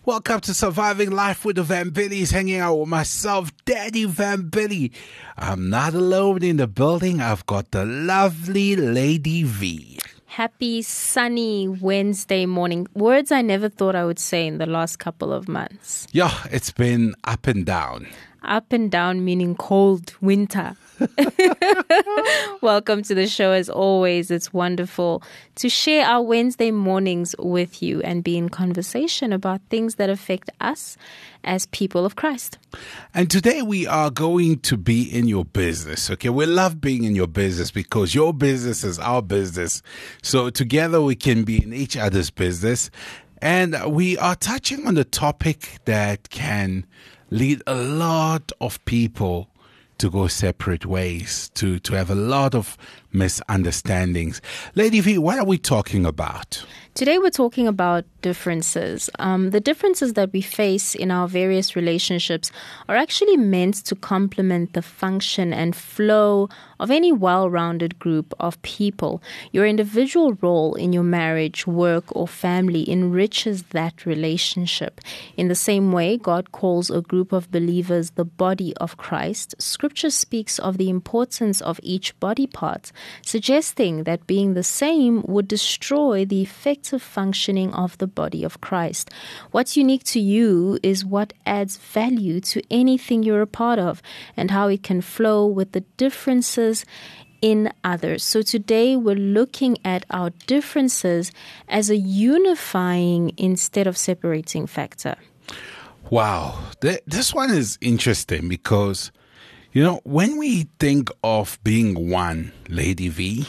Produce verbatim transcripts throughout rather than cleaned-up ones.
Welcome to Surviving Life with the Van Billies, hanging out with myself, Daddy Van Billy. I'm not alone in the building. I've got the lovely Lady V. Happy sunny Wednesday morning. Words I never thought I would say in the last couple of months. Yeah, it's been up and down. Up and down meaning cold winter. Welcome to the show. As always, it's wonderful to share our Wednesday mornings with you and be in conversation about things that affect us as people of Christ. And today we are going to be in your business, okay? We love being in your business because your business is our business. So together we can be in each other's business. And we are touching on the topic that can lead a lot of people to go separate ways, to, to have a lot of misunderstandings. Lady V, what are we talking about? Today we're talking about differences. Um, the differences that we face in our various relationships are actually meant to complement the function and flow of any well-rounded group of people. Your individual role in your marriage, work, or family enriches that relationship. In the same way, God calls a group of believers the body of Christ. Scripture speaks of the importance of each body part, suggesting that being the same would destroy the effective functioning of the body of Christ. What's unique to you is what adds value to anything you're a part of and how it can flow with the differences in others. So today we're looking at our differences as a unifying instead of separating factor. Wow, Th- this one is interesting because, you know, when we think of being one, Lady V,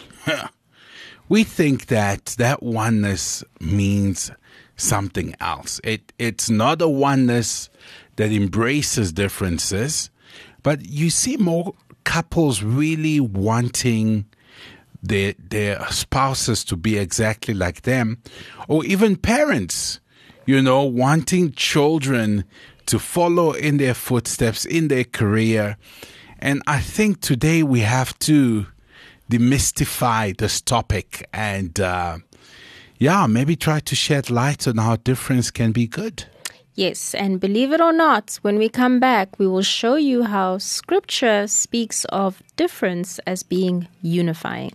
we think that that oneness means something else. It It's not a oneness that embraces differences, but you see more couples really wanting their, their spouses to be exactly like them, or even parents, you know, wanting children to follow in their footsteps, in their career. And I think today we have to demystify this topic and, uh, yeah, maybe try to shed light on how difference can be good. Yes, and believe it or not, when we come back, we will show you how Scripture speaks of difference as being unifying.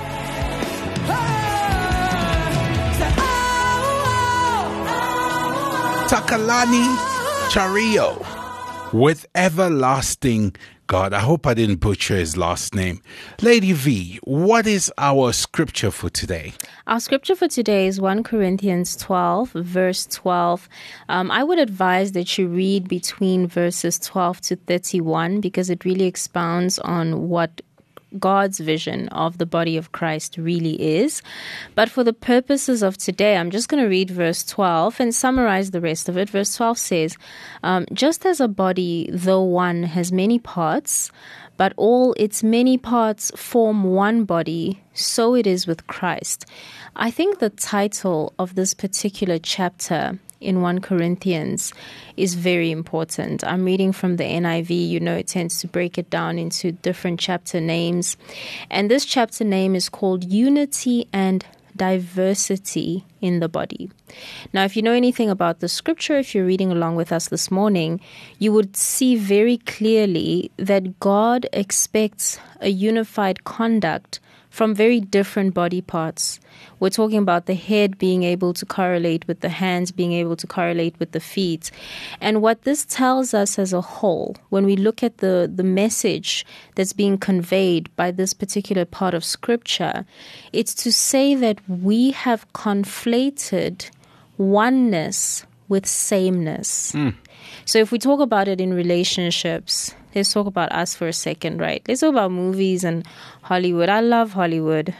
Takalani Chario with Everlasting God. I hope I didn't butcher his last name. Lady V, what is our scripture for today? Our scripture for today is First Corinthians twelve, verse twelve. Um, I would advise that you read between verses twelve to thirty-one because it really expounds on what God's vision of the body of Christ really is. But for the purposes of today, I'm just going to read verse twelve and summarize the rest of it. Verse twelve says, um, just as a body, though one, has many parts, but all its many parts form one body, so it is with Christ. I think the title of this particular chapter in First Corinthians is very important. I'm reading from the N I V. You know, it tends to break it down into different chapter names. And this chapter name is called Unity and Diversity in the Body. Now, if you know anything about the scripture, if you're reading along with us this morning, you would see very clearly that God expects a unified conduct from very different body parts. We're talking about the head being able to correlate with the hands, being able to correlate with the feet. And what this tells us as a whole, when we look at the, the message that's being conveyed by this particular part of Scripture, it's to say that we have conflated oneness with sameness. Mm. So if we talk about it in relationships, let's talk about us for a second, right? Let's talk about movies and Hollywood. I love Hollywood.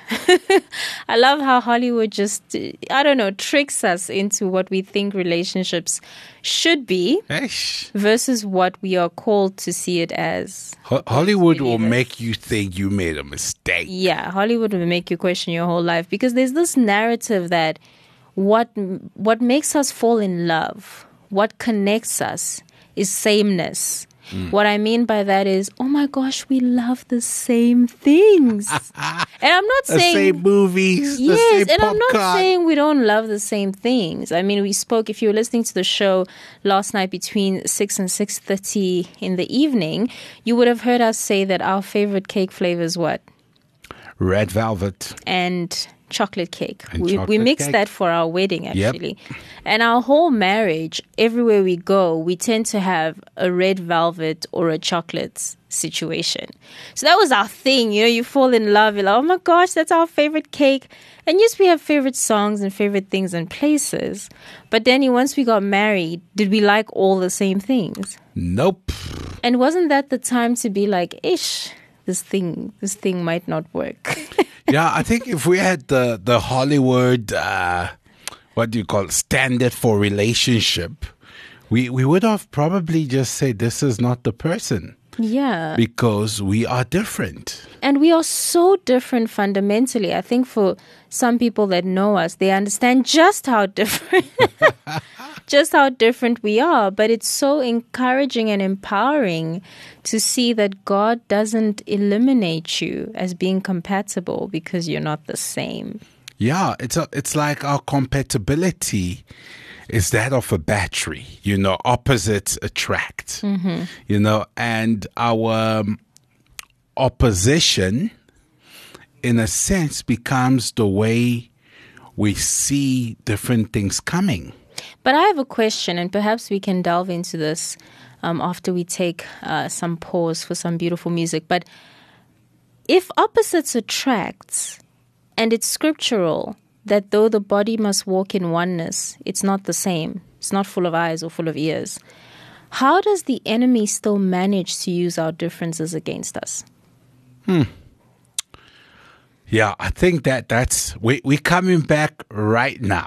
I love how Hollywood just, I don't know, tricks us into what we think relationships should be Eish. versus what we are called to see it as. Ho- Hollywood will make you think you made a mistake. Yeah, Hollywood will make you question your whole life because there's this narrative that what what makes us fall in love, what connects us is sameness. Mm. What I mean by that is, oh my gosh, we love the same things. And I'm not the saying... The same movies, yes, the same and popcorn. I'm not saying we don't love the same things. I mean, we spoke, if you were listening to the show last night between six and six thirty in the evening, you would have heard us say that our favorite cake flavor is what? Red velvet. And chocolate cake. And we chocolate we mixed cake. that for our wedding, actually. Yep. And our whole marriage, everywhere we go, we tend to have a red velvet or a chocolate situation. So that was our thing. You know, you fall in love. You're like, oh my gosh, that's our favorite cake. And yes, we have favorite songs and favorite things and places. But then once we got married, did we like all the same things? Nope. And wasn't that the time to be like, ish, this thing, this thing might not work? Yeah, I think if we had the, the Hollywood, uh, what do you call it, standard for relationship, we, we would have probably just said, this is not the person. Yeah. Because we are different. And we are so different fundamentally. I think for some people that know us, they understand just how different, just how different we are. But it's so encouraging and empowering to see that God doesn't eliminate you as being compatible because you're not the same. Yeah, it's a, it's like our compatibility is that of a battery, you know, opposites attract, mm-hmm. you know, and our um, opposition, in a sense, becomes the way we see different things coming. But I have a question, and perhaps we can delve into this um, after we take uh, some pause for some beautiful music. But if opposites attract, and it's scriptural, that though the body must walk in oneness, it's not the same. It's not full of eyes or full of ears. How does the enemy still manage to use our differences against us? Hmm. Yeah, I think that that's, we, we're coming back right now.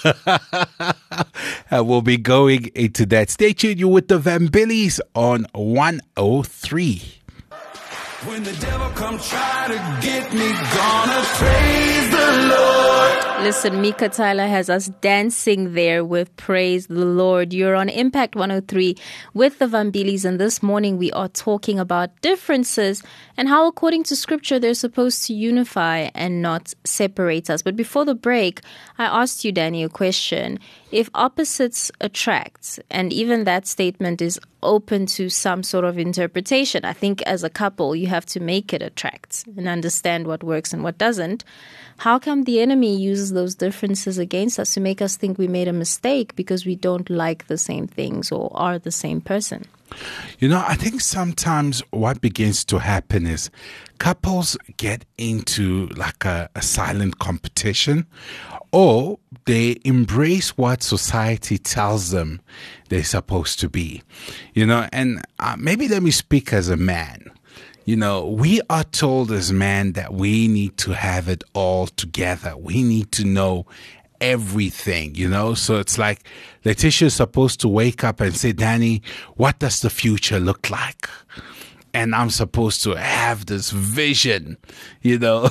And we'll be going into that. Stay tuned, you with the Vambillies on one oh three. When the devil come try to get me, gonna praise the Lord. Listen, Mika Tyler has us dancing there with Praise the Lord. You're on Impact one oh three with the Vambillies, and this morning we are talking about differences and how, according to Scripture, they're supposed to unify and not separate us. But before the break, I asked you, Danny, a question. If opposites attract, and even that statement is open to some sort of interpretation, I think as a couple, you have to make it attract and understand what works and what doesn't. How come the enemy uses those differences against us to make us think we made a mistake because we don't like the same things or are the same person? You know, I think sometimes what begins to happen is couples get into like a, a silent competition, or they embrace what society tells them they're supposed to be. You know, and uh, maybe let me speak as a man. You know, we are told as men that we need to have it all together. We need to know everything, you know. So it's like Letitia's supposed to wake up and say, Danny, what does the future look like? And I'm supposed to have this vision, you know.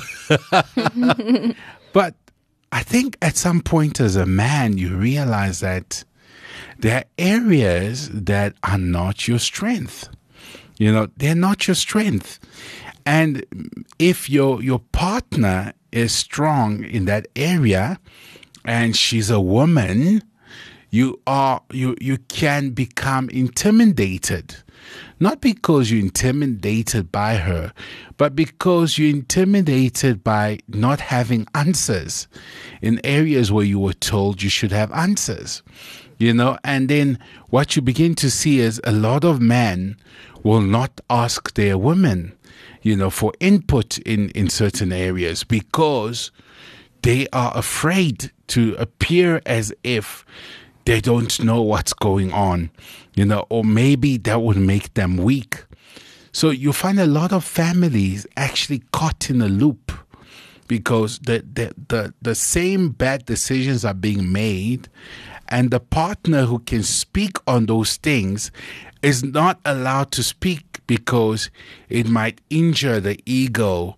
But I think at some point as a man, you realize that there are areas that are not your strength. You know, they're not your strength. And if your your partner is strong in that area and she's a woman, you are you you can become intimidated. Not because you're intimidated by her, but because you're intimidated by not having answers in areas where you were told you should have answers. You know, and then what you begin to see is a lot of men will not ask their women, you know, for input in, in certain areas because they are afraid to appear as if they don't know what's going on, you know, or maybe that would make them weak. So you find a lot of families actually caught in a loop because the, the, the, the same bad decisions are being made, and the partner who can speak on those things is not allowed to speak because it might injure the ego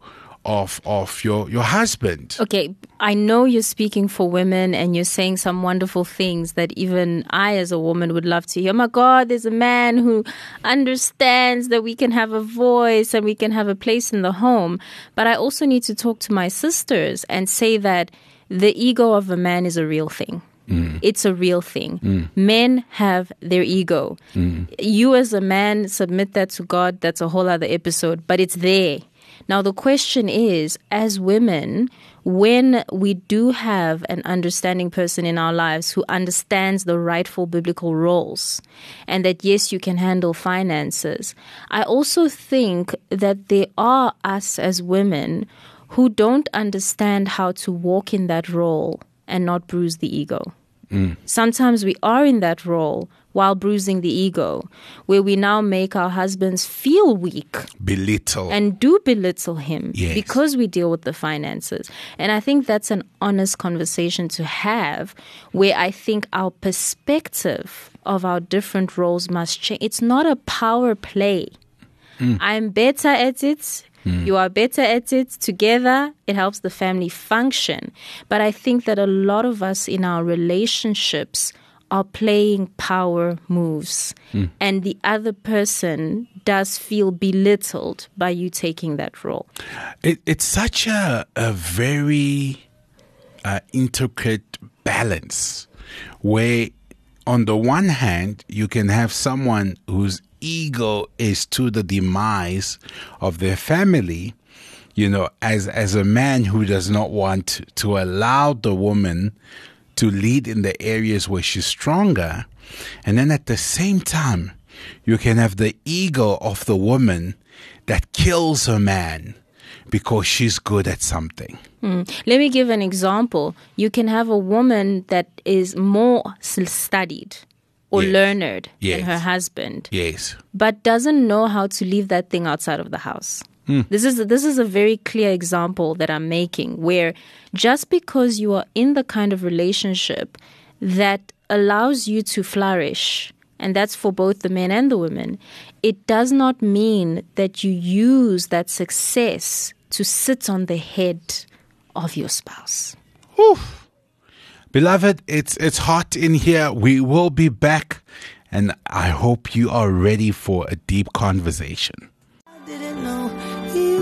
of of your your husband. Okay, I know you're speaking for women and you're saying some wonderful things that even I as a woman would love to hear. Oh my God, there's a man who understands that we can have a voice and we can have a place in the home. But I also need to talk to my sisters and say that the ego of a man is a real thing. Mm. It's a real thing. Mm. Men have their ego. Mm. You as a man submit that to God. That's a whole other episode, but it's there. Now, the question is, as women, when we do have an understanding person in our lives who understands the rightful biblical roles and that, yes, you can handle finances, I also think that there are us as women who don't understand how to walk in that role and not bruise the ego. Mm. Sometimes we are in that role while bruising the ego, where we now make our husbands feel weak. Belittle. And do belittle him yes. because we deal with the finances. And I think that's an honest conversation to have, where I think our perspective of our different roles must change. It's not a power play. Mm. I'm better at it. You are better at it. Together, it helps the family function. But I think that a lot of us in our relationships are playing power moves. Mm. And the other person does feel belittled by you taking that role. It, it's such a, a very uh, intricate balance where on the one hand, you can have someone whose ego is to the demise of their family, you know, as as a man who does not want to allow the woman to lead in the areas where she's stronger. And then at the same time, you can have the ego of the woman that kills a man because she's good at something. Mm. Let me give an example. You can have a woman that is more studied or yes. learned yes. than her husband, yes, but doesn't know how to leave that thing outside of the house. Mm. This is this is a very clear example that I'm making, where just because you are in the kind of relationship that allows you to flourish, and that's for both the men and the women, it does not mean that you use that success to sit on the head of your spouse. Whew. Beloved, it's it's hot in here. We will be back, and I hope you are ready for a deep conversation. I didn't know you.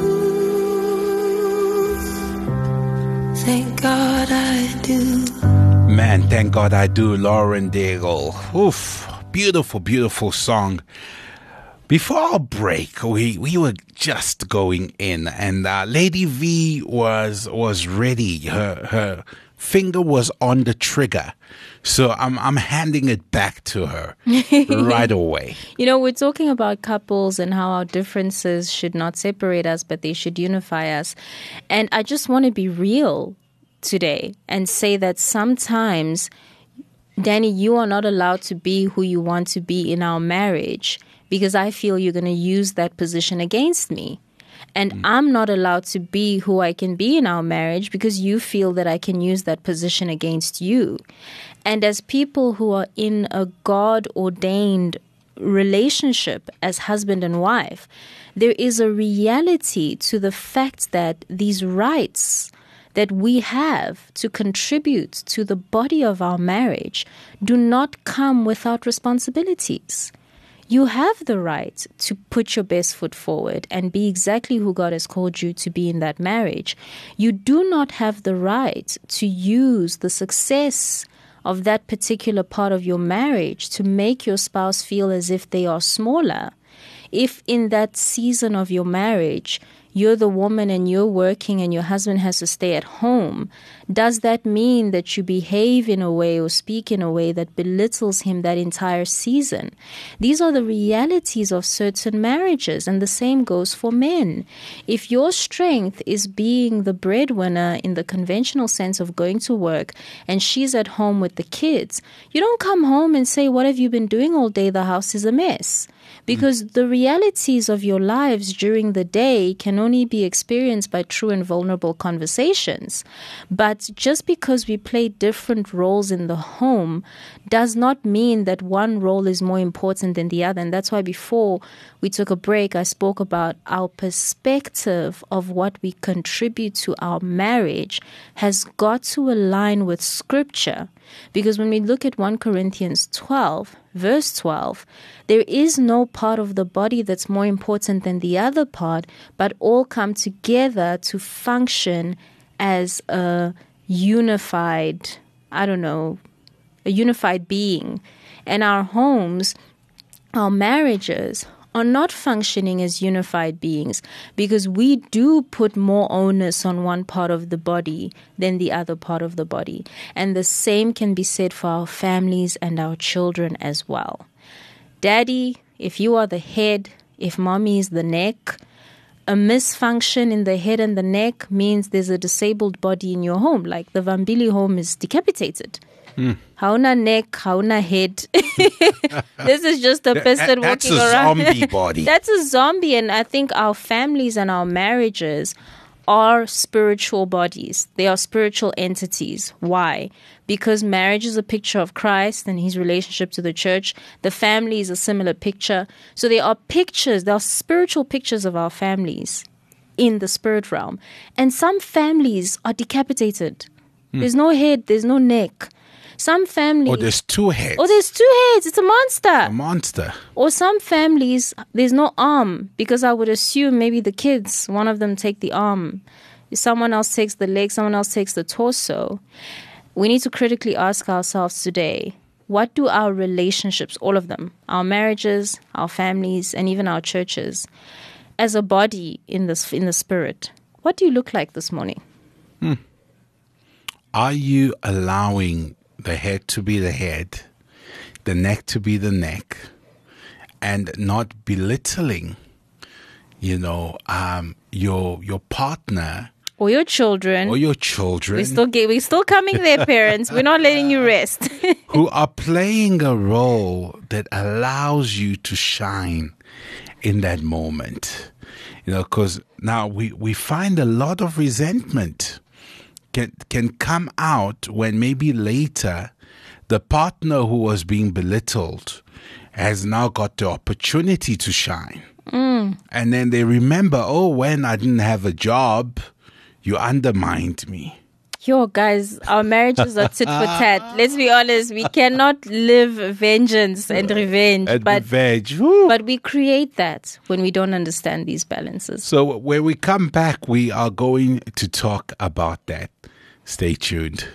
Thank God I do. Man, thank God I do, Lauren Daigle. Oof, beautiful, beautiful song. Before our break, we, we were just going in, and uh, Lady V was was ready. Her her finger was on the trigger, so I'm I'm handing it back to her right away. You know, we're talking about couples and how our differences should not separate us, but they should unify us. And I just want to be real today and say that sometimes, Danny, you are not allowed to be who you want to be in our marriage, because I feel you're going to use that position against me. And mm. I'm not allowed to be who I can be in our marriage because you feel that I can use that position against you. And as people who are in a God-ordained relationship as husband and wife, there is a reality to the fact that these rights that we have to contribute to the body of our marriage do not come without responsibilities. You have the right to put your best foot forward and be exactly who God has called you to be in that marriage. You do not have the right to use the success of that particular part of your marriage to make your spouse feel as if they are smaller. If in that season of your marriage, you're the woman and you're working and your husband has to stay at home, does that mean that you behave in a way or speak in a way that belittles him that entire season? These are the realities of certain marriages, and the same goes for men. If your strength is being the breadwinner in the conventional sense of going to work and she's at home with the kids, you don't come home and say, "What have you been doing all day? The house is a mess." because the realities of your lives during the day can only be experienced by true and vulnerable conversations. But just because we play different roles in the home does not mean that one role is more important than the other. And that's why before we took a break, I spoke about our perspective of what we contribute to our marriage has got to align with Scripture. Because when we look at First Corinthians twelve, verse twelve, there is no part of the body that's more important than the other part, but all come together to function as a unified, I don't know, a unified being. And our homes, our marriages are not functioning as unified beings because we do put more onus on one part of the body than the other part of the body. And the same can be said for our families and our children as well. Daddy, if you are the head, if mommy is the neck, a misfunction in the head and the neck means there's a disabled body in your home, like the Vambili home is decapitated. Mm. Hauna neck, hauna head. This is just a person That's walking a around. Zombie body. That's a zombie. And I think our families and our marriages are spiritual bodies. They are spiritual entities. Why? Because marriage is a picture of Christ and his relationship to the church. The family is a similar picture. So there are pictures, there are spiritual pictures of our families in the spirit realm. And some families are decapitated. Mm. There's no head, there's no neck. Some families... Or there's two heads. Or there's two heads. It's a monster. A monster. Or some families, there's no arm, because I would assume maybe the kids, one of them take the arm. Someone else takes the leg, someone else takes the torso. We need to critically ask ourselves today, what do our relationships, all of them, our marriages, our families, and even our churches, as a body in this in the spirit, what do you look like this morning? Hmm. Are you allowing the head to be the head, the neck to be the neck, and not belittling, you know, um, your your partner or your children or your children? We still get, we're still coming there, parents. We're not letting you rest. Who are playing a role that allows you to shine in that moment, you know, because now we we find a lot of resentment can can come out when maybe later the partner who was being belittled has now got the opportunity to shine. Mm. And then they remember, oh, when I didn't have a job, you undermined me. Yo, guys, our marriages are tit for tat. Let's be honest, we cannot live vengeance and revenge. And but, revenge. Woo. But we create that when we don't understand these balances. So when we come back, we are going to talk about that. Stay tuned.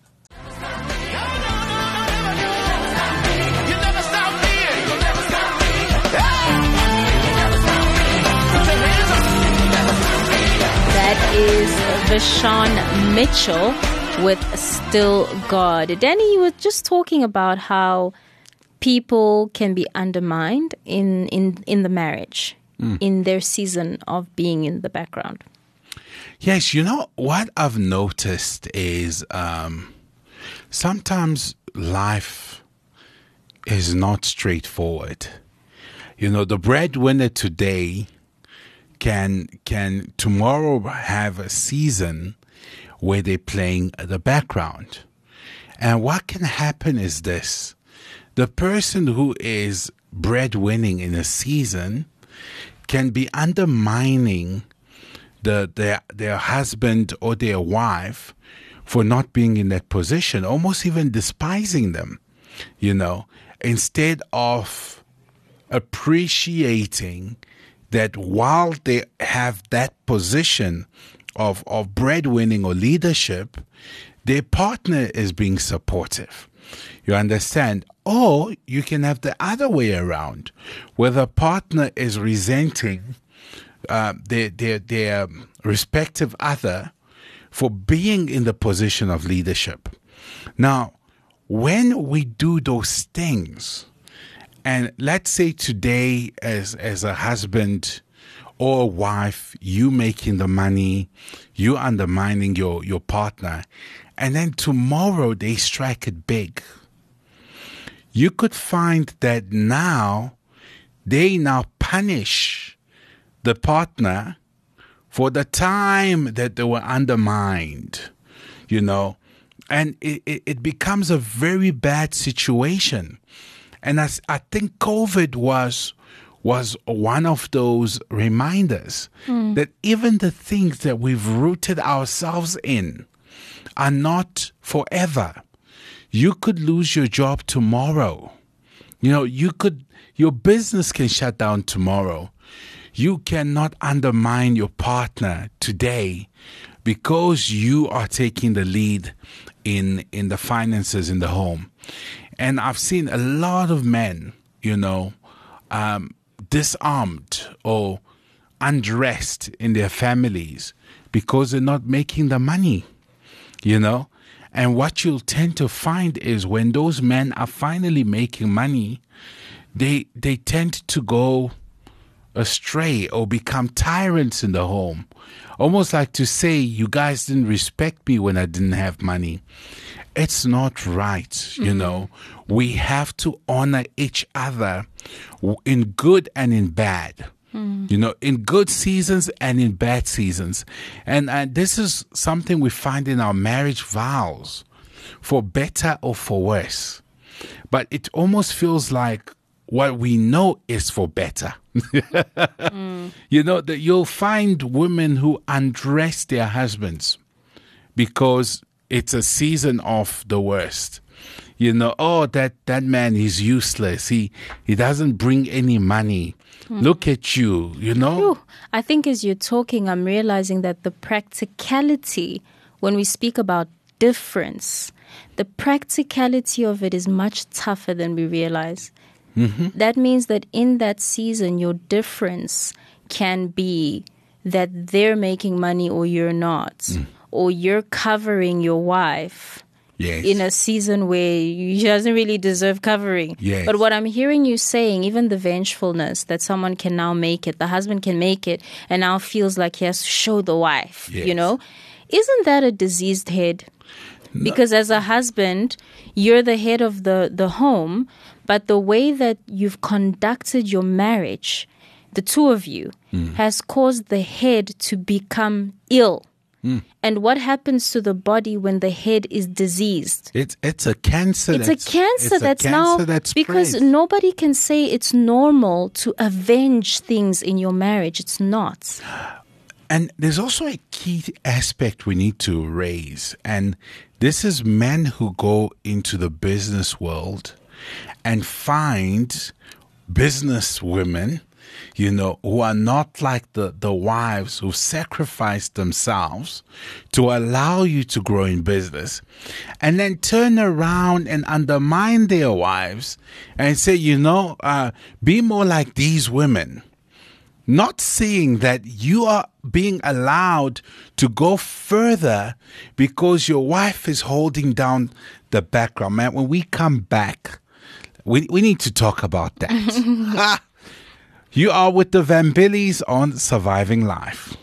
That is Vashawn Mitchell with Still God. Danny, you were just talking about how people can be undermined in, in, in the marriage, mm. in their season of being in the background. Yes, you know, what I've noticed is um, sometimes life is not straightforward. You know, the breadwinner today can can tomorrow have a season where they're playing the background. And what can happen is this. The person who is breadwinning in a season can be undermining the their their husband or their wife for not being in that position, almost even despising them, you know, instead of appreciating that while they have that position of, of breadwinning or leadership, their partner is being supportive. You understand? Or you can have the other way around, where the partner is resenting uh, their, their, their respective other for being in the position of leadership. Now, when we do those things, and let's say today as as a husband or a wife, you making the money, you undermining your, your partner, and then tomorrow they strike it big. You could find that now they now punish the partner for the time that they were undermined, you know, and it, it, it becomes a very bad situation. And I, I think COVID was was one of those reminders mm. that even the things that we've rooted ourselves in are not forever. You could lose your job tomorrow. You know, you could, your business can shut down tomorrow. You cannot undermine your partner today because you are taking the lead in in the finances in the home. And I've seen a lot of men, you know, um, disarmed or undressed in their families because they're not making the money, you know. And what you'll tend to find is when those men are finally making money, they they tend to go astray or become tyrants in the home. Almost like to say, you guys didn't respect me when I didn't have money. It's not right, you mm-hmm. know. We have to honor each other in good and in bad. Mm. You know, in good seasons and in bad seasons. And, and this is something we find in our marriage vows, for better or for worse. But it almost feels like what we know is for better. mm. You know, that you'll find women who undress their husbands because it's a season of the worst. You know, oh, that, that man is useless. He he doesn't bring any money. Mm. Look at you, you know. Ooh, I think as you're talking, I'm realizing that the practicality, when we speak about difference, the practicality of it is much tougher than we realize. Mm-hmm. That means that in that season, your difference can be that they're making money or you're not, mm. or you're covering your wife. Yes. In a season where she doesn't really deserve covering. Yes. But what I'm hearing you saying, even the vengefulness that someone can now make it, the husband can make it, and now feels like he has to show the wife, yes. you know? Isn't that a diseased head? No. Because as a husband, you're the head of the, the home, but the way that you've conducted your marriage, the two of you, mm. has caused the head to become ill. Mm. And what happens to the body when the head is diseased? It's it's a cancer. It's that's, a cancer it's that's a now cancer that's because spread. Nobody can say it's normal to avenge things in your marriage. It's not. And there's also a key aspect we need to raise, and this is men who go into the business world and find business women, you know, who are not like the, the wives who sacrificed themselves to allow you to grow in business, and then turn around and undermine their wives and say, you know, uh, be more like these women. Not seeing that you are being allowed to go further because your wife is holding down the background. Man, when we come back, we, we need to talk about that. You are with the Van Billies on Surviving Life.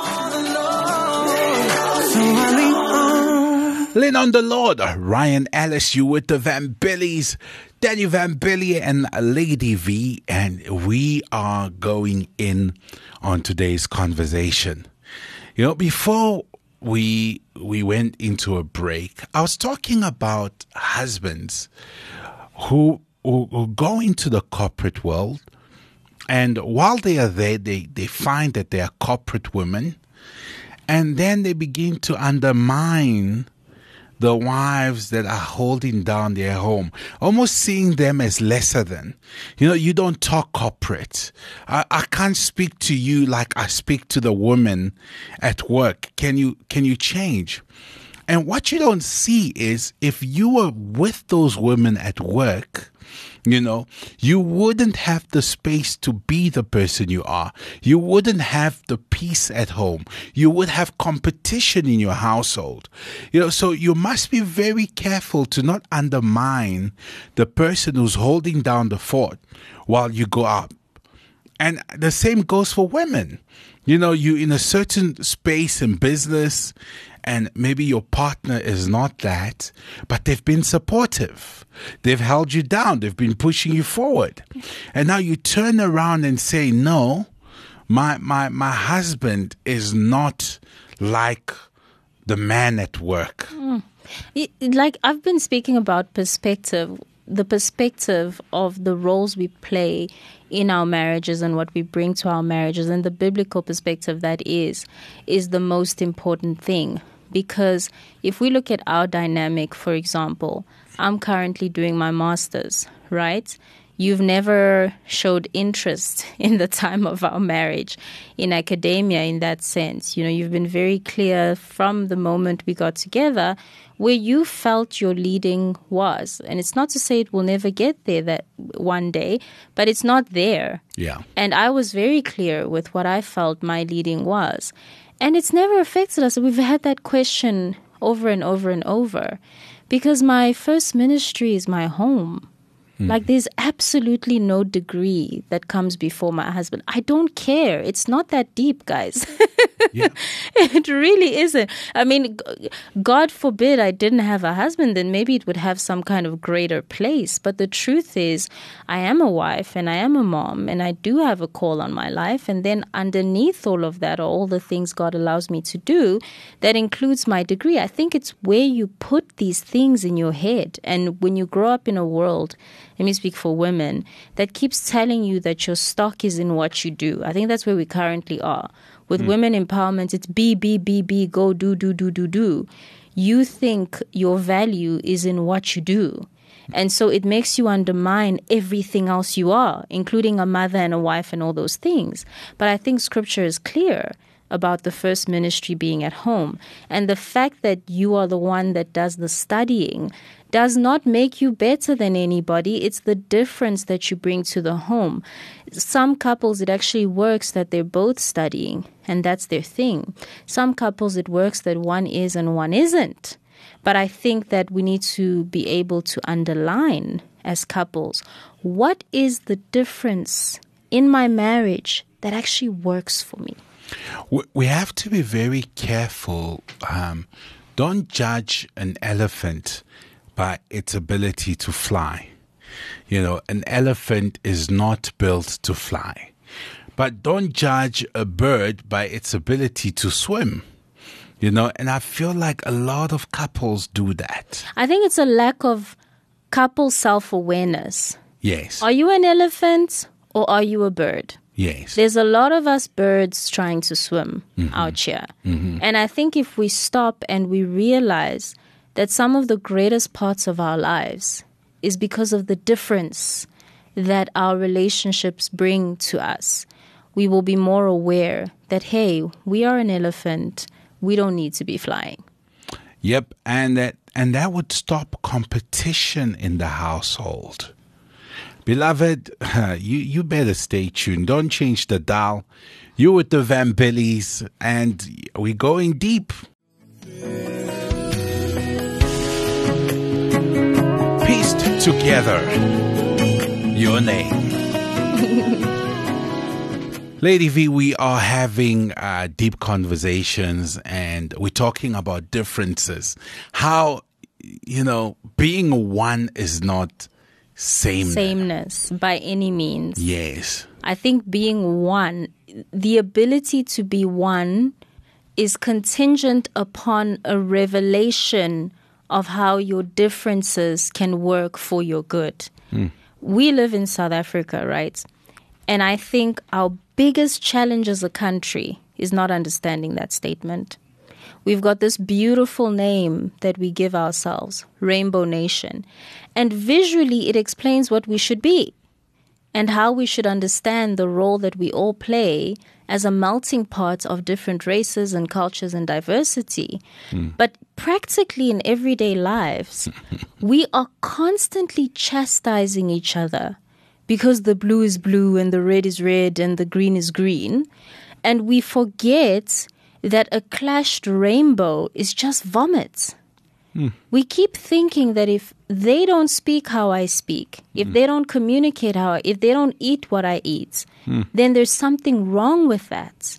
Lean on the Lord. Ryan Ellis, you with the Van Billies. Daniel Van Billy and Lady V. And we are going in on today's conversation. You know, before we we went into a break, I was talking about husbands who, who, who go into the corporate world. And while they are there, they, they find that they are corporate women. And then they begin to undermine the wives that are holding down their home, almost seeing them as lesser than. You know, you don't talk corporate. I, I can't speak to you like I speak to the woman at work. Can you, can you change? And what you don't see is if you were with those women at work, you know, you wouldn't have the space to be the person you are. You wouldn't have the peace at home. You would have competition in your household. You know, so you must be very careful to not undermine the person who's holding down the fort while you go up. And the same goes for women. You know, you in a certain space in business and maybe your partner is not that, but they've been supportive. They've held you down. They've been pushing you forward. And now you turn around and say, no, my, my, my husband is not like the man at work. Mm. Like I've been speaking about perspective, the perspective of the roles we play in our marriages and what we bring to our marriages, and the biblical perspective that is, is the most important thing. Because if we look at our dynamic, for example, I'm currently doing my master's, right? You've never showed interest in the time of our marriage in academia in that sense. You know, you've been very clear from the moment we got together where you felt your leading was. And it's not to say it will never get there that one day, but it's not there. Yeah. And I was very clear with what I felt my leading was. And it's never affected us. We've had that question over and over and over because my first ministry is my home. Like there's absolutely no degree that comes before my husband. I don't care. It's not that deep, guys. Yeah. It really isn't. I mean, God forbid I didn't have a husband, then maybe it would have some kind of greater place. But the truth is, I am a wife and I am a mom and I do have a call on my life. And then underneath all of that are all the things God allows me to do that includes my degree. I think it's where you put these things in your head. And when you grow up in a world, let me speak for women, that keeps telling you that your stock is in what you do. I think that's where we currently are. With mm. women empowerment, it's be, be, be, be, go, do, do, do, do, do. You think your value is in what you do. And so it makes you undermine everything else you are, including a mother and a wife and all those things. But I think scripture is clear about the first ministry being at home. And the fact that you are the one that does the studying does not make you better than anybody. It's the difference that you bring to the home. Some couples, it actually works that they're both studying, and that's their thing. Some couples, it works that one is and one isn't. But I think that we need to be able to underline as couples, what is the difference in my marriage that actually works for me? We have to be very careful. Um, don't judge an elephant by its ability to fly. You know, an elephant is not built to fly. But don't judge a bird by its ability to swim. You know, and I feel like a lot of couples do that. I think it's a lack of couple self-awareness. Yes. Are you an elephant or are you a bird? Yes. There's a lot of us birds trying to swim mm-hmm. out here. Mm-hmm. And I think if we stop and we realize that some of the greatest parts of our lives is because of the difference that our relationships bring to us, we will be more aware that, hey, we are an elephant. We don't need to be flying. Yep. And that, and that would stop competition in the household. Beloved, you, you better stay tuned. Don't change the dial. You're with the Van Billies, and we're going deep. Pieced together, your name. Lady V, we are having uh, deep conversations, and we're talking about differences. How, you know, being one is not sameness. Sameness by any means. Yes. I think being one, the ability to be one is contingent upon a revelation of how your differences can work for your good. Mm. We live in South Africa, right? And I think our biggest challenge as a country is not understanding that statement. We've got this beautiful name that we give ourselves, Rainbow Nation. And visually, it explains what we should be and how we should understand the role that we all play as a melting pot of different races and cultures and diversity. Mm. But practically in everyday lives, we are constantly chastising each other because the blue is blue and the red is red and the green is green. And we forget that a clashed rainbow is just vomit. Mm. We keep thinking that if they don't speak how I speak, if mm. they don't communicate how, if they don't eat what I eat, mm. then there's something wrong with that.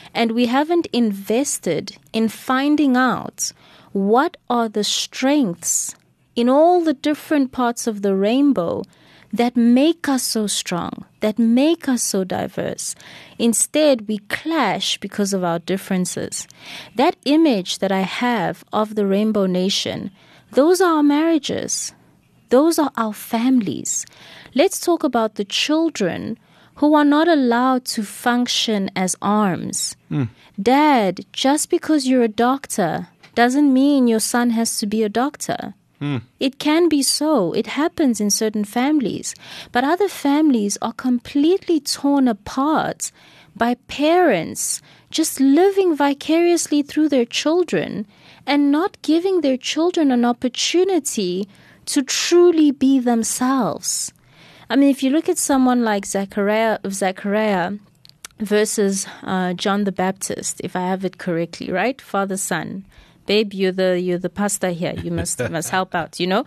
And we haven't invested in finding out what are the strengths in all the different parts of the rainbow that make us so strong, that make us so diverse. Instead, we clash because of our differences. That image that I have of the Rainbow Nation, those are our marriages. Those are our families. Let's talk about the children who are not allowed to function as arms. Mm. Dad, just because you're a doctor doesn't mean your son has to be a doctor. Mm. It can be so. It happens in certain families. But other families are completely torn apart by parents just living vicariously through their children and not giving their children an opportunity to truly be themselves. I mean, if you look at someone like Zechariah, Zechariah versus uh, John the Baptist, if I have it correctly, right? Father, son. Babe, you're the you're the pastor here. You must must help out, you know?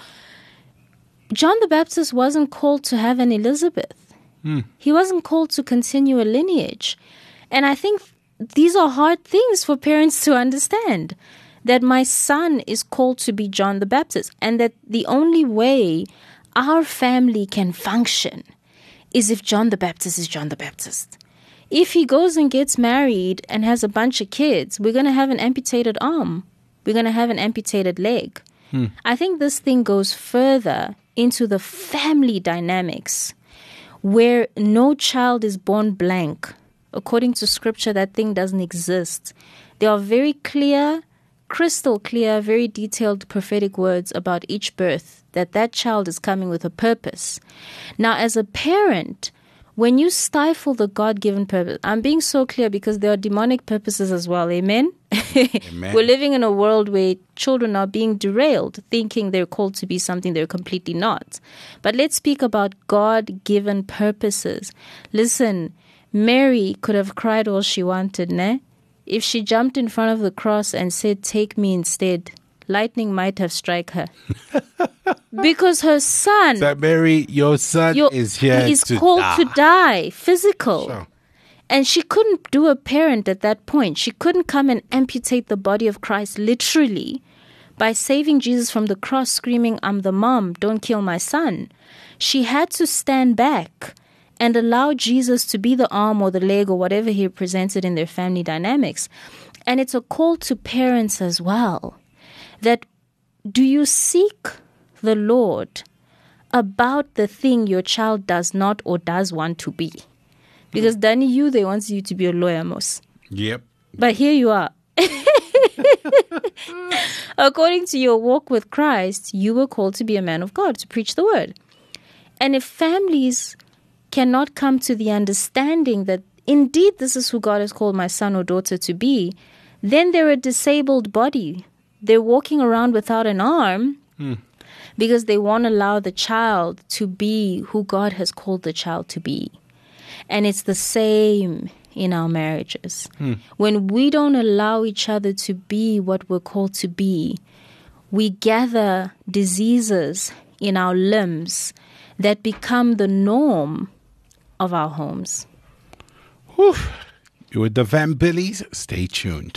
John the Baptist wasn't called to have an Elizabeth. Mm. He wasn't called to continue a lineage. And I think these are hard things for parents to understand. That my son is called to be John the Baptist, and that the only way our family can function is if John the Baptist is John the Baptist. If he goes and gets married and has a bunch of kids, we're going to have an amputated arm. We're going to have an amputated leg. Hmm. I think this thing goes further into the family dynamics where no child is born blank. According to scripture, that thing doesn't exist. There are very clear, crystal clear, very detailed prophetic words about each birth, that that child is coming with a purpose. Now, as a parent, when you stifle the God-given purpose, I'm being so clear because there are demonic purposes as well, amen? Amen. We're living in a world where children are being derailed, thinking they're called to be something they're completely not. But let's speak about God-given purposes. Listen, Mary could have cried all she wanted, ne? If she jumped in front of the cross and said, "Take me instead," lightning might have struck her. Because her son... So Mary, your son your, is here He's to called die. to die, physical. Sure. And she couldn't do a parent at that point. She couldn't come and amputate the body of Christ literally by saving Jesus from the cross, screaming, "I'm the mom, don't kill my son." She had to stand back and allow Jesus to be the arm or the leg or whatever he represented in their family dynamics. And it's a call to parents as well. That do you seek the Lord about the thing your child does not or does want to be? Because Danny, you, they want you to be a lawyer, most. Yep. But here you are. According to your walk with Christ, you were called to be a man of God, to preach the word. And if families cannot come to the understanding that indeed this is who God has called my son or daughter to be, then they're a disabled body. They're walking around without an arm mm. because they won't allow the child to be who God has called the child to be. And it's the same in our marriages. Mm. When we don't allow each other to be what we're called to be, we gather diseases in our limbs that become the norm of our homes. Whew. You're with the Van Billies. Stay tuned.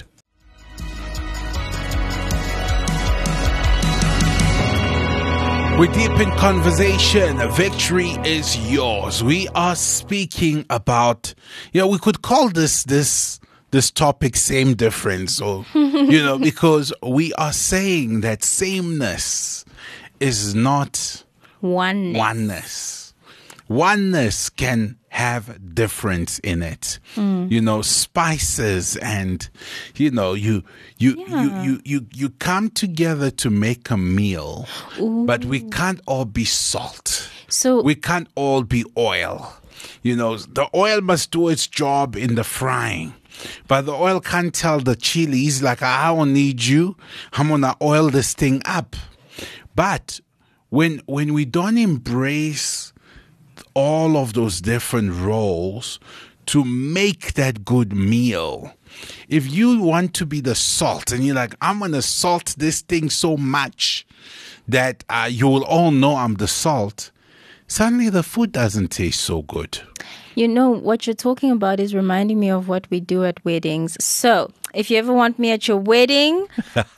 We're deep in conversation. Victory is yours. We are speaking about, you know, we could call this this this topic "Same Difference," or you know, because we are saying that sameness is not oneness. Oneness. Oneness can have difference in it. Mm. You know, spices and, you know, you you, yeah. you you you you come together to make a meal, Ooh. But we can't all be salt. So we can't all be oil. You know, the oil must do its job in the frying. But the oil can't tell the chilies, like, I don't need you. I'm going to oil this thing up. But when when we don't embrace all of those different roles to make that good meal. If you want to be the salt and you're like, I'm going to salt this thing so much that uh, you will all know I'm the salt, suddenly the food doesn't taste so good. You know, what you're talking about is reminding me of what we do at weddings. So, if you ever want me at your wedding,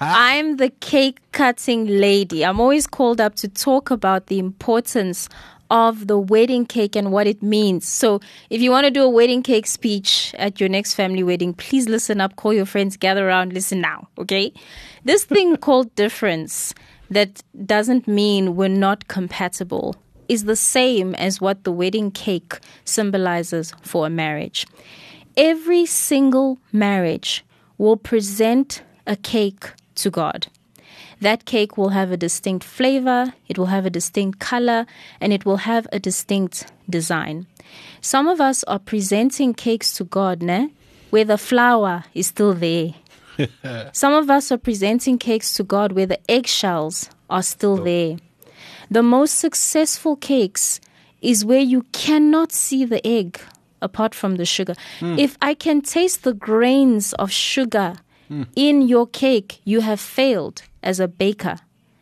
I'm the cake cutting lady. I'm always called up to talk about the importance of the wedding cake and what it means. So, if you want to do a wedding cake speech at your next family wedding, please listen up, call your friends, gather around, listen now, okay? This thing called difference that doesn't mean we're not compatible is the same as what the wedding cake symbolizes for a marriage. Every single marriage will present a cake to God. That cake will have a distinct flavor, it will have a distinct color, and it will have a distinct design. Some of us are presenting cakes to God, ne? Where the flour is still there. Some of us are presenting cakes to God where the eggshells are still there. The most successful cakes is where you cannot see the egg apart from the sugar. Mm. If I can taste the grains of sugar mm. in your cake, you have failed as a baker.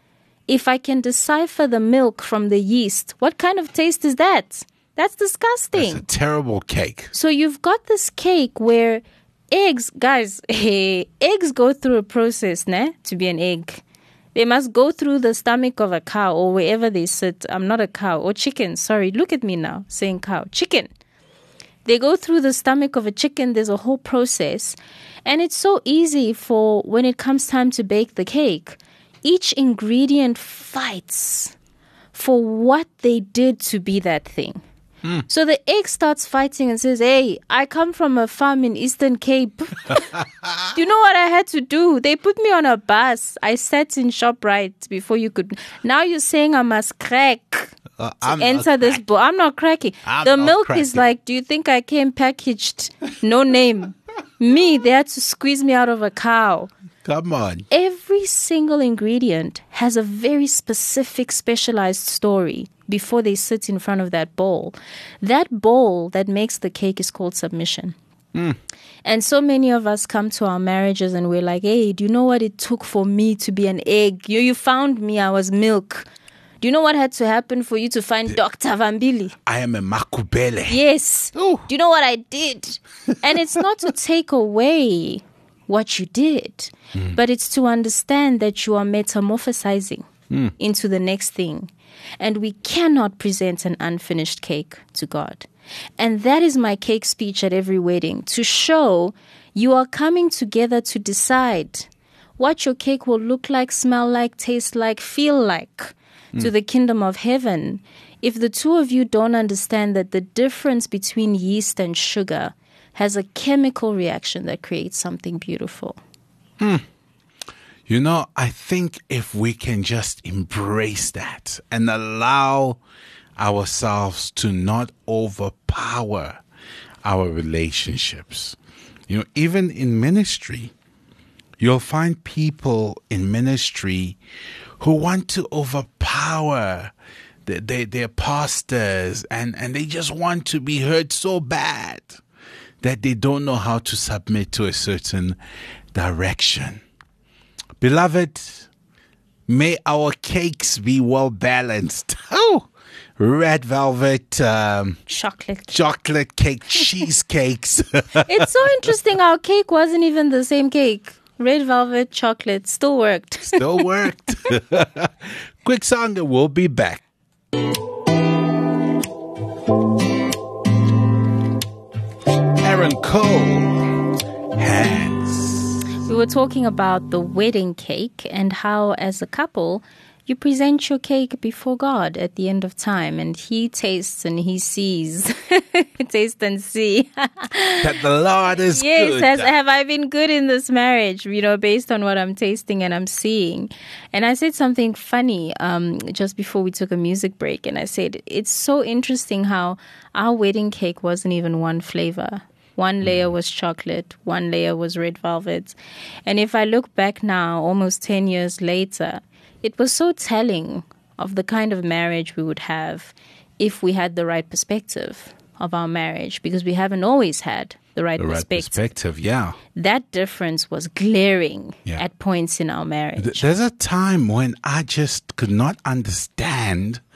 If I can decipher the milk from the yeast, what kind of taste is that? That's disgusting. That's a terrible cake. So you've got this cake where eggs, guys, eggs go through a process, ne, to be an egg. They must go through the stomach of a cow or wherever they sit. I'm not a cow. Or chicken. Sorry, look at me now saying cow. Chicken. They go through the stomach of a chicken. There's a whole process. And it's so easy for when it comes time to bake the cake. Each ingredient fights for what they did to be that thing. Mm. So the egg starts fighting and says, hey, I come from a farm in Eastern Cape. Do you know what I had to do? They put me on a bus. I sat in ShopRite before you could. Now you're saying I must crack uh, to enter this bowl. I'm not cracking. I'm the milk cracking. Is like, do you think I came packaged? No name. Me, they had to squeeze me out of a cow. Come on. Every single ingredient has a very specific, specialized story before they sit in front of that bowl. That bowl that makes the cake is called submission. Mm. And so many of us come to our marriages and we're like, hey, do you know what it took for me to be an egg? You, you found me, I was milk. Do you know what had to happen for you to find the, Doctor Vambili? I am a makubele. Yes. Ooh. Do you know what I did? And it's not to take away what you did, mm. but it's to understand that you are metamorphosizing mm. into the next thing. And we cannot present an unfinished cake to God. And that is my cake speech at every wedding, to show you are coming together to decide what your cake will look like, smell like, taste like, feel like mm. to the kingdom of heaven. If the two of you don't understand that the difference between yeast and sugar has a chemical reaction that creates something beautiful. Hmm. You know, I think if we can just embrace that and allow ourselves to not overpower our relationships. You know, even in ministry, you'll find people in ministry who want to overpower the, they, their pastors and, and they just want to be heard so bad that they don't know how to submit to a certain direction. Beloved, may our cakes be well balanced. Oh, red velvet, um, chocolate, chocolate cake, cheesecakes. It's so interesting. Our cake wasn't even the same cake. Red velvet, chocolate, still worked. Still worked. Quick song, and we'll be back. Aaron Cole, Hands. We were talking about the wedding cake and how, as a couple, you present your cake before God at the end of time, and He tastes and He sees. Taste and see. That the Lord is yes, good. Yes, have I been good in this marriage, you know, based on what I'm tasting and I'm seeing. And I said something funny um, just before we took a music break, and I said, it's so interesting how our wedding cake wasn't even one flavor. One layer was chocolate, one layer was red velvet. And if I look back now, almost ten years later, it was so telling of the kind of marriage we would have if we had the right perspective of our marriage, because we haven't always had the right the perspective. Right perspective, yeah. That difference was glaring yeah. at points in our marriage. There's a time when I just could not understand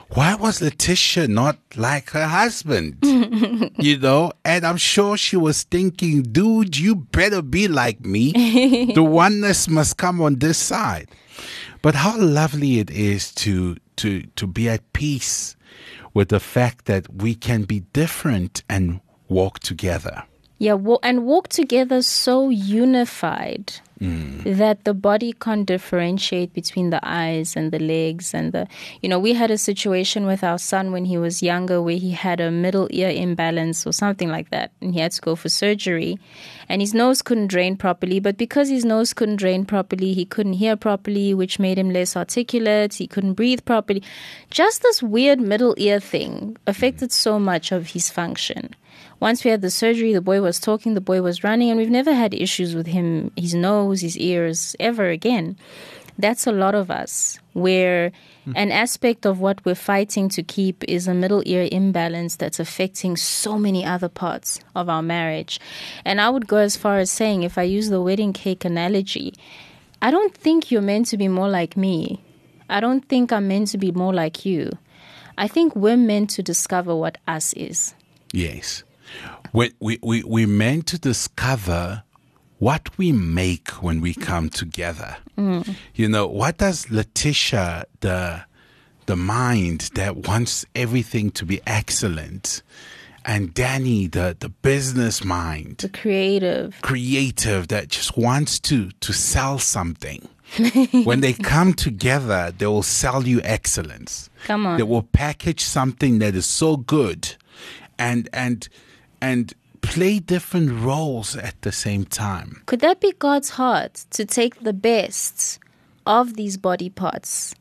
why was Letitia not like her husband? You know, and I'm sure she was thinking, dude, you better be like me. The oneness must come on this side. But how lovely it is to to to be at peace with the fact that we can be different and walk together. Yeah, wa- and walk together so unified mm. that the body can't differentiate between the eyes and the legs and the, you know, we had a situation with our son when he was younger where he had a middle ear imbalance or something like that, and he had to go for surgery, and his nose couldn't drain properly, but because his nose couldn't drain properly, he couldn't hear properly, which made him less articulate, he couldn't breathe properly. Just this weird middle ear thing affected so much of his function. Once we had the surgery, the boy was talking, the boy was running, and we've never had issues with him, his nose, his ears, ever again. That's a lot of us, where mm. an aspect of what we're fighting to keep is a middle ear imbalance that's affecting so many other parts of our marriage. And I would go as far as saying, if I use the wedding cake analogy, I don't think you're meant to be more like me. I don't think I'm meant to be more like you. I think we're meant to discover what us is. Yes. We, we, we, we're meant to discover what we make when we come together. Mm. You know, what does Letitia, the, the mind that wants everything to be excellent, and Danny, the, the business mind. The creative. Creative that just wants to, to sell something. When they come together, they will sell you excellence. Come on. They will package something that is so good and and and play different roles at the same time. Could that be God's heart, to take the best of these body parts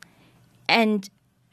and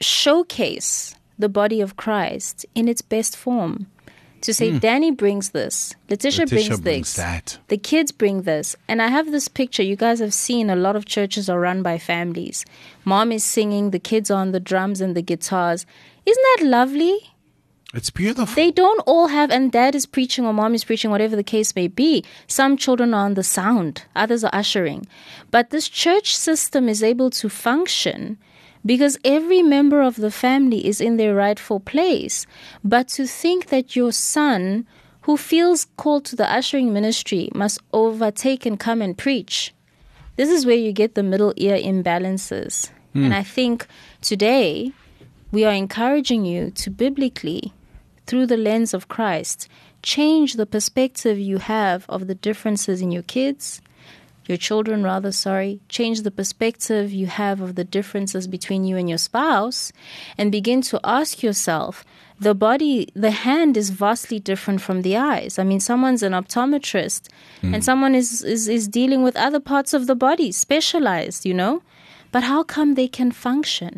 showcase the body of Christ in its best form? To say, mm. Danny brings this, Letitia, Letitia brings, brings this, that. The kids bring this. And I have this picture. You guys have seen a lot of churches are run by families. Mom is singing, the kids are on the drums and the guitars. Isn't that lovely? It's beautiful. They don't all have, and dad is preaching or mom is preaching, whatever the case may be. Some children are on the sound, others are ushering. But this church system is able to function because every member of the family is in their rightful place. But to think that your son, who feels called to the ushering ministry, must overtake and come and preach, this is where you get the middle ear imbalances. Mm. And I think today we are encouraging you to biblically, through the lens of Christ, change the perspective you have of the differences in your kids, your children rather, sorry, change the perspective you have of the differences between you and your spouse, and begin to ask yourself, the body, the hand is vastly different from the eyes. I mean, someone's an optometrist mm. and someone is, is, is dealing with other parts of the body, specialized, you know? But how come they can function?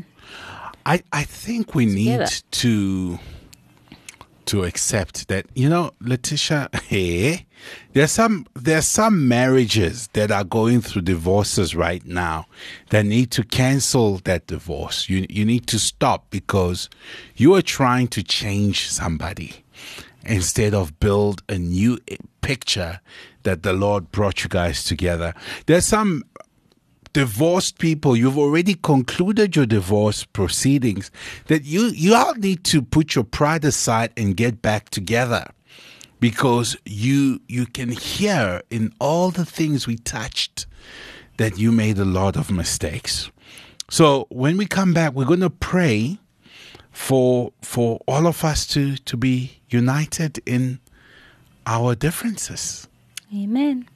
I, I think we together? need to to accept that, you know, Letitia, hey, there's some there's some marriages that are going through divorces right now that need to cancel that divorce. You you need to stop because you are trying to change somebody instead of build a new picture that the Lord brought you guys together. There's some divorced people, you've already concluded your divorce proceedings, that you, you all need to put your pride aside and get back together, because you you can hear in all the things we touched that you made a lot of mistakes. So when we come back, we're going to pray for for all of us to, to be united in our differences. Amen.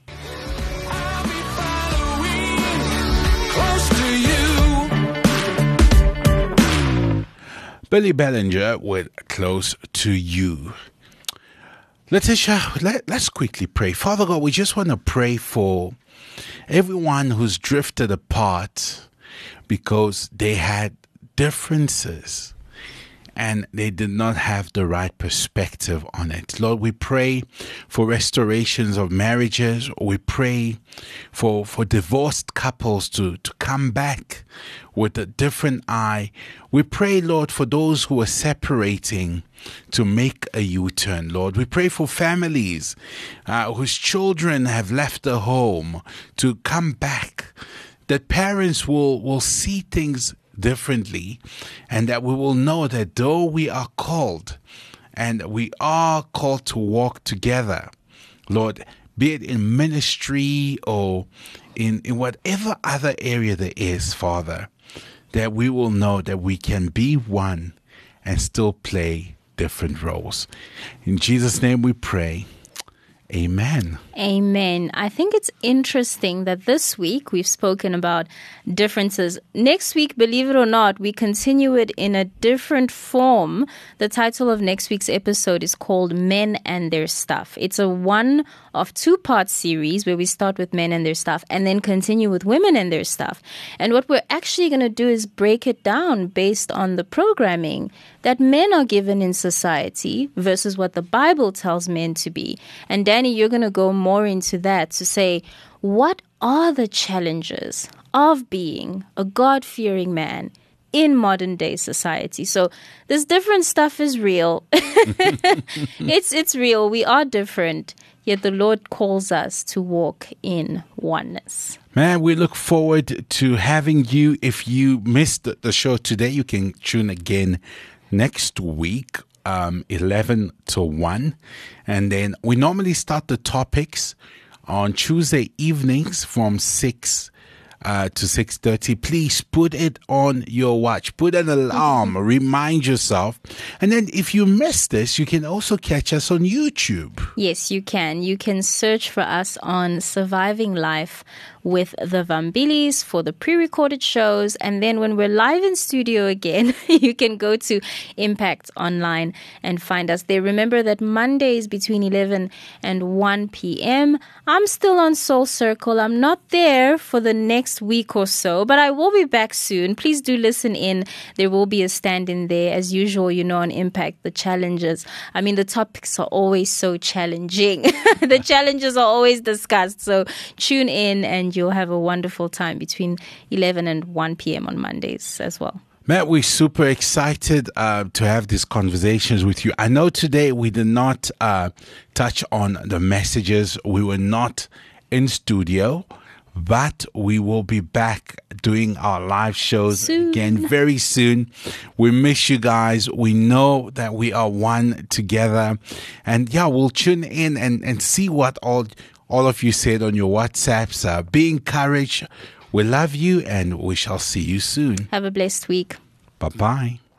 Close to you. Billy Bellinger with Close to You. Letitia, let, let's quickly pray. Father God, we just want to pray for everyone who's drifted apart because they had differences and they did not have the right perspective on it. Lord, we pray for restorations of marriages. We pray for for divorced couples to, to come back with a different eye. We pray, Lord, for those who are separating to make a U-turn, Lord. We pray for families uh, whose children have left the home to come back, that parents will, will see things differently, and that we will know that though we are called, and we are called to walk together, Lord, be it in ministry or in, in whatever other area there is, Father, that we will know that we can be one and still play different roles. In Jesus' name we pray. Amen. Amen. I think it's interesting that this week we've spoken about differences. Next week, believe it or not, we continue it in a different form. The title of next week's episode is called Men and Their Stuff. It's a one of two part series where we start with men and their stuff and then continue with women and their stuff. And what we're actually going to do is break it down based on the programming that men are given in society versus what the Bible tells men to be. And Danny, you're going to go more into that to say, what are the challenges of being a God-fearing man in modern day society? So this different stuff is real. it's it's real. We are different, yet the Lord calls us to walk in oneness. Man, we look forward to having you. If you missed the show today, you can tune again next week, um, eleven to one. And then we normally start the topics on Tuesday evenings from six uh, to six thirty. Please put it on your watch. Put an alarm. Remind yourself. And then if you miss this, you can also catch us on YouTube. Yes, you can. You can search for us on Surviving Life with the Vambilis for the pre-recorded shows. And then when we're live in studio again, you can go to Impact Online and find us there. Remember that Mondays between eleven and one p.m. I'm still on Soul Circle. I'm not there for the next week or so, but I will be back soon. Please do listen in. There will be a stand-in there. As usual, you know, on Impact, the challenges. I mean, the topics are always so challenging. The challenges are always discussed. So tune in and you'll have a wonderful time between eleven and one p.m. on Mondays as well. Matt, we're super excited uh, to have these conversations with you. I know today we did not uh, touch on the messages. We were not in studio, but we will be back doing our live shows soon. Again very soon. We miss you guys. We know that we are one together. And yeah, we'll tune in and, and see what all all of you said on your WhatsApps. Uh, be encouraged. We love you and we shall see you soon. Have a blessed week. Bye-bye.